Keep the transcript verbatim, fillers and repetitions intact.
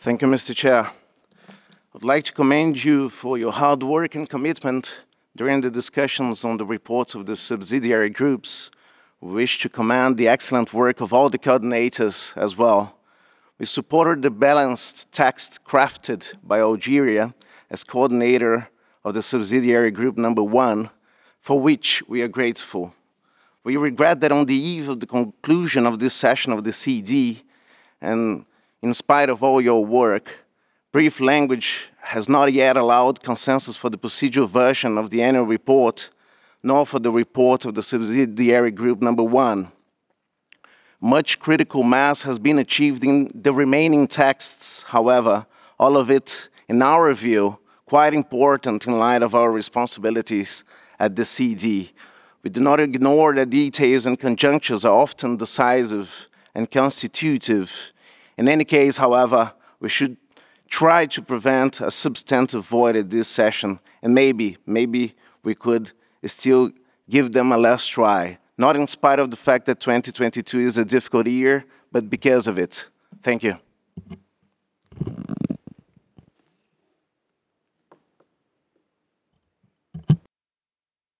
Thank you, Mister Chair. I'd like to commend you for your hard work and commitment during the discussions on the reports of the subsidiary groups. We wish to commend the excellent work of all the coordinators as well. We supported the balanced text crafted by Algeria as coordinator of the subsidiary group number one, for which we are grateful. We regret that on the eve of the conclusion of this session of the C D, and in spite of all your work, brief language has not yet allowed consensus for the procedural version of the annual report, nor for the report of the subsidiary group number one. Much critical mass has been achieved in the remaining texts, however, all of it, in our view, quite important in light of our responsibilities at the C D. We do not ignore that details and conjunctures are often decisive and constitutive. In any case, however, we should try to prevent a substantive void at this session, and maybe, maybe we could still give them a last try, not in spite of the fact that twenty twenty-two is a difficult year, but because of it. Thank you.